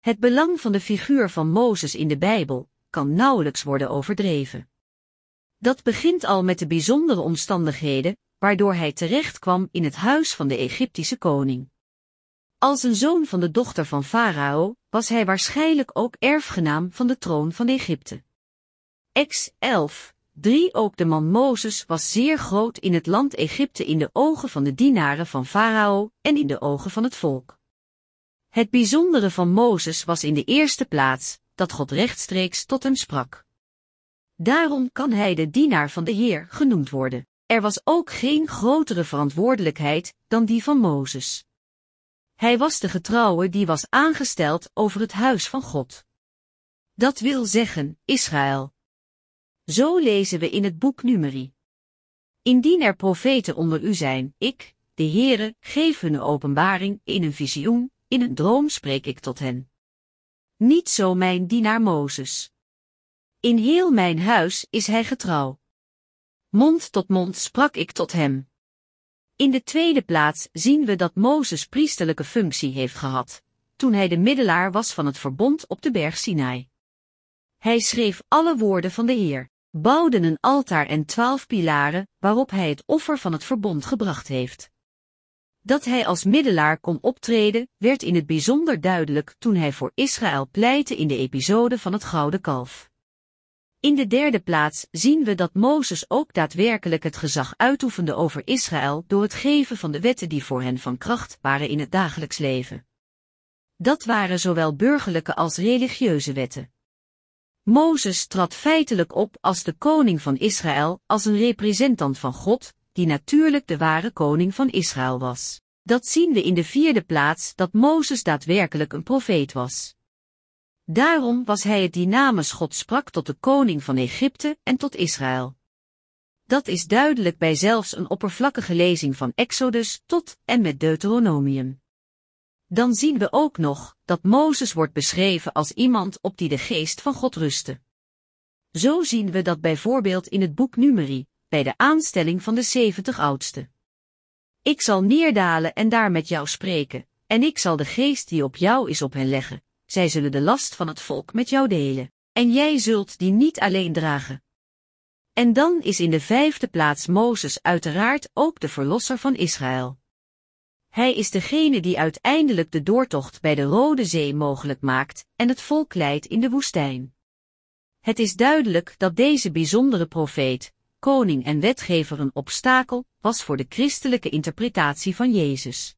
Het belang van de figuur van Mozes in de Bijbel kan nauwelijks worden overdreven. Dat begint al met de bijzondere omstandigheden waardoor hij terecht kwam in het huis van de Egyptische koning. Als een zoon van de dochter van Farao was hij waarschijnlijk ook erfgenaam van de troon van Egypte. Ex 11:3 Ook de man Mozes was zeer groot in het land Egypte in de ogen van de dienaren van Farao en in de ogen van het volk. Het bijzondere van Mozes was in de eerste plaats dat God rechtstreeks tot hem sprak. Daarom kan hij de dienaar van de Heer genoemd worden. Er was ook geen grotere verantwoordelijkheid dan die van Mozes. Hij was de getrouwe die was aangesteld over het huis van God. Dat wil zeggen, Israël. Zo lezen we in het boek Numeri. Indien er profeten onder u zijn, ik, de Heere, geef hun openbaring in een visioen, in een droom spreek ik tot hen. Niet zo mijn dienaar Mozes. In heel mijn huis is hij getrouw. Mond tot mond sprak ik tot hem. In de tweede plaats zien we dat Mozes priesterlijke functie heeft gehad, toen hij de middelaar was van het verbond op de berg Sinai. Hij schreef alle woorden van de Heer, bouwde een altaar en 12 pilaren, waarop hij het offer van het verbond gebracht heeft. Dat hij als middelaar kon optreden, werd in het bijzonder duidelijk toen hij voor Israël pleitte in de episode van het gouden kalf. In de derde plaats zien we dat Mozes ook daadwerkelijk het gezag uitoefende over Israël door het geven van de wetten die voor hen van kracht waren in het dagelijks leven. Dat waren zowel burgerlijke als religieuze wetten. Mozes trad feitelijk op als de koning van Israël, als een representant van God, die natuurlijk de ware koning van Israël was. Dat zien we in de vierde plaats dat Mozes daadwerkelijk een profeet was. Daarom was hij het die namens God sprak tot de koning van Egypte en tot Israël. Dat is duidelijk bij zelfs een oppervlakkige lezing van Exodus tot en met Deuteronomium. Dan zien we ook nog dat Mozes wordt beschreven als iemand op die de geest van God rustte. Zo zien we dat bijvoorbeeld in het boek Numeri, bij de aanstelling van de 70 oudsten. Ik zal neerdalen en daar met jou spreken, en ik zal de geest die op jou is op hen leggen. Zij zullen de last van het volk met jou delen, en jij zult die niet alleen dragen. En dan is in de vijfde plaats Mozes uiteraard ook de verlosser van Israël. Hij is degene die uiteindelijk de doortocht bij de Rode Zee mogelijk maakt en het volk leidt in de woestijn. Het is duidelijk dat deze bijzondere profeet, koning en wetgever een obstakel was voor de christelijke interpretatie van Jezus.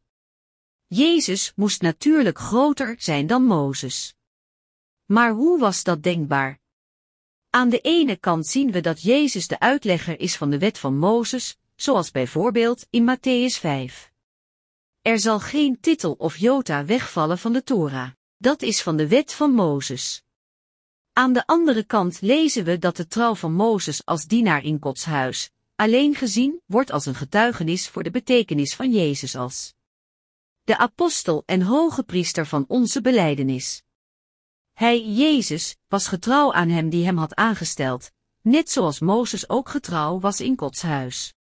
Jezus moest natuurlijk groter zijn dan Mozes. Maar hoe was dat denkbaar? Aan de ene kant zien we dat Jezus de uitlegger is van de wet van Mozes, zoals bijvoorbeeld in Matthäus 5. Er zal geen titel of jota wegvallen van de Torah. Dat is van de wet van Mozes. Aan de andere kant lezen we dat de trouw van Mozes als dienaar in Gods huis alleen gezien wordt als een getuigenis voor de betekenis van Jezus als de apostel en hoge priester van onze belijdenis. Hij, Jezus, was getrouw aan hem die hem had aangesteld, net zoals Mozes ook getrouw was in Gods huis.